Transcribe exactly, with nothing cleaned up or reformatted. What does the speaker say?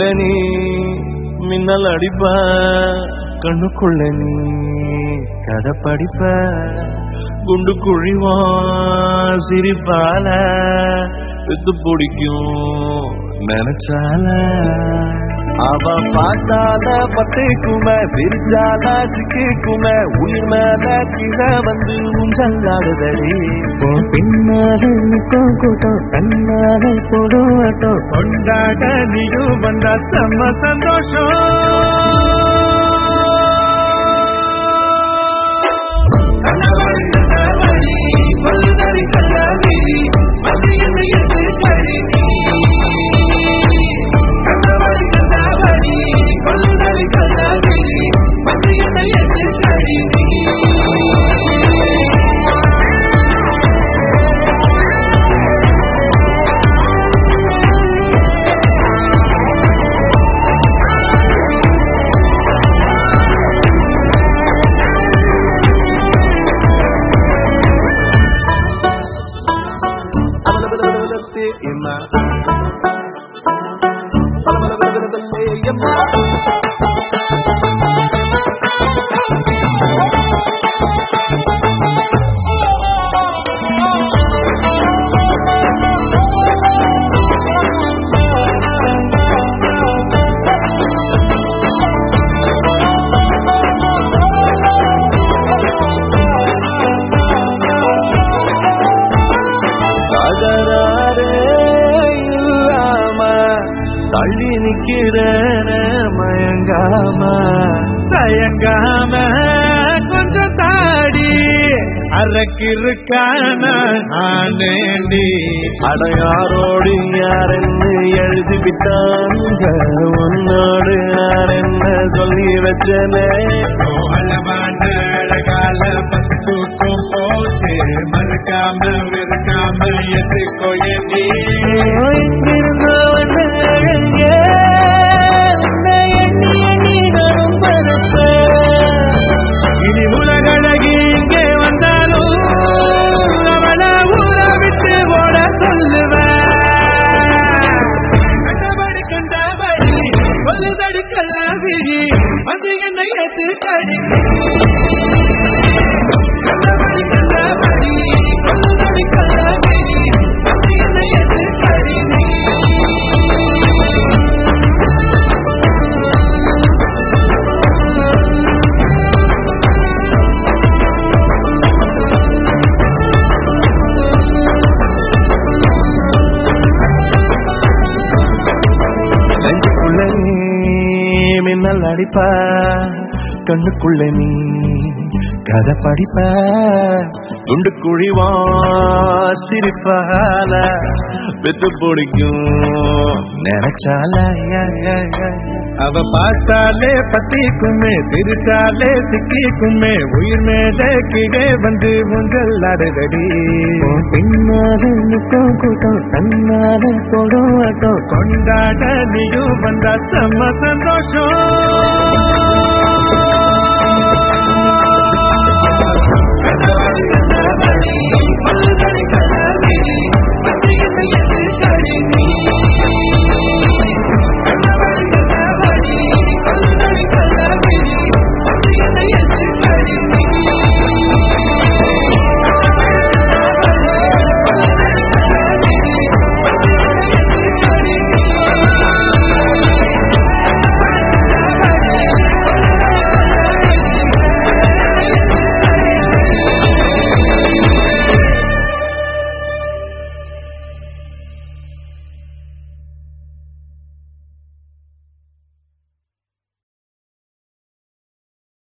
நீ மின்னல் அடிப்ப கண்ணுக்குள்ள நீ கதை படிப்ப குண்டு குழிவா சிரிப்பால வித்து பிடிக்கும் நினைச்சால அவ பாட்டால பத்திக்குமே சிரிச்சால சிக்கிக்குமே உயிர் மேல கீழ வந்து முஞ்சல்லாடுதடி பின்னால நிற்கும் கூட்டம் கண்ணால போடுவாட்டம் கொண்டாட நீயும் வந்தா செம்ம சந்தோஷம் தள்ளி நிக்கிறேன மயங்காம தயங்காம கொஞ்சம் தாடி அரக்கிருக்கான ஆனேண்டி அடையாரோடு யாரென்னு எழுதி விட்டாங்க உன்னோடு யாரென்ன சொல்லி வச்சனே அழகான அழகால பத்துக்கும் போச்சு மறுக்காம வெறுக்காம எதுக்கோ எண்ணி இனி உலகழகி இங்கே வந்தாலும் அவள ஊர விட்டு ஓட சொல்லுவேன் கண்டபடி கொல்லுதடி கல்லாவிடி வந்து என்னை ஏத்து கடி கண்டபடி கண்டபடி கொல்லுதடி கல்லாவிடி வந்து என்னை ஏத்து கடி மின்னல் அடிப்ப கண்ணுக்குள்ள நீ கதை படிப்ப துண்டு குழிவா சிரிப்பால பெத்து பிடிக்கும் நினைச்சால அவ பார்த்தாலே பத்திக்குமே சிரிச்சாலே சிக்கிக்குமே உயிர் மேல கீழே வந்து முஞ்சல் அடகடி பின்னால நிற்கும் கூட்டம் தன்னால போடுவாட்டம் கொண்டாட நீயும் வந்தா செம்ம சந்தோஷம்